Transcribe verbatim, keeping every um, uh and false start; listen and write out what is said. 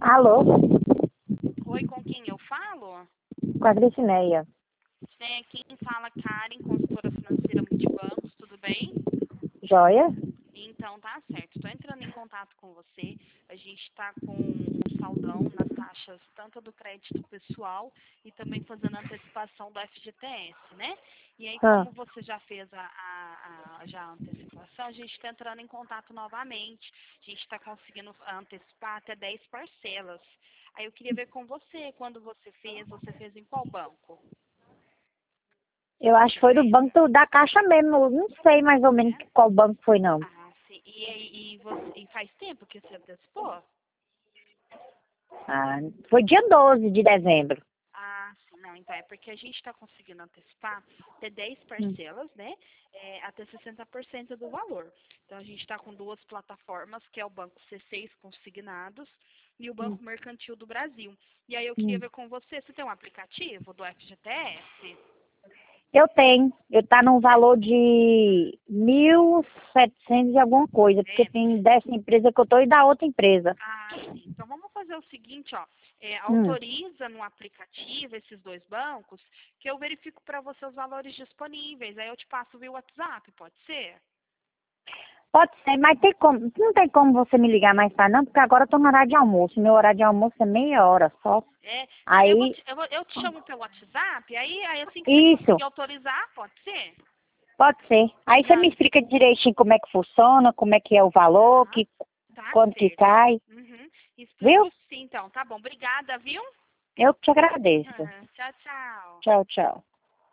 Alô? Oi, com quem eu falo? Com a Gricineia. Tem aqui quem fala Karen, consultora financeira multibancos, tudo bem? Joia? Então tá certo. Estou entrando em contato com você. A gente está com um saldão nas taxas tanto do crédito pessoal e também fazendo antecipação do F G T S, né? E aí, Ah, como você já fez a, a, a, já a antecipação, a gente está entrando em contato novamente. A gente está conseguindo antecipar até dez parcelas. Aí eu queria ver com você, quando você fez, você fez em qual banco? eu acho que Você foi do lembra? banco do- da Caixa mesmo. Eu não sei mais ou menos É? qual banco foi, não. Ah, sim. E, aí, e, você, e faz tempo que você antecipou? Ah, foi dia doze de dezembro. Ah, sim, não, então é porque a gente está conseguindo antecipar até dez Hum, parcelas, né? É, até sessenta por cento do valor. Então a gente está com duas plataformas, que é o Banco C seis Consignados e o hum, Banco Mercantil do Brasil. E aí eu queria hum. ver com você, você tem um aplicativo do F G T S? Eu tenho. Eu tá num valor de mil e setecentos e alguma coisa, porque É. tem dessa empresa que eu tô e da outra empresa. Ah, sim. Então vamos fazer o seguinte, ó. É, Hum. autoriza no aplicativo esses dois bancos que eu verifico para você os valores disponíveis. Aí eu te passo via WhatsApp, pode ser? Pode ser, mas tem como, não tem como você me ligar mais tarde, não, porque agora eu tô no horário de almoço. Meu horário de almoço é meia hora só. É. Não, eu, vou Aí, te, eu, vou- eu te chamo pelo WhatsApp, aí, aí assim que você isso. conseguir autorizar, pode ser? Pode ser. Aí você me Não, explica direitinho como é que funciona, como é que é o valor, tá, que, tá quanto que certo. cai, Uhum. viu? Explico sim, então. Tá bom, obrigada, viu? Eu que te agradeço. Tchau, tchau. Tchau, tchau.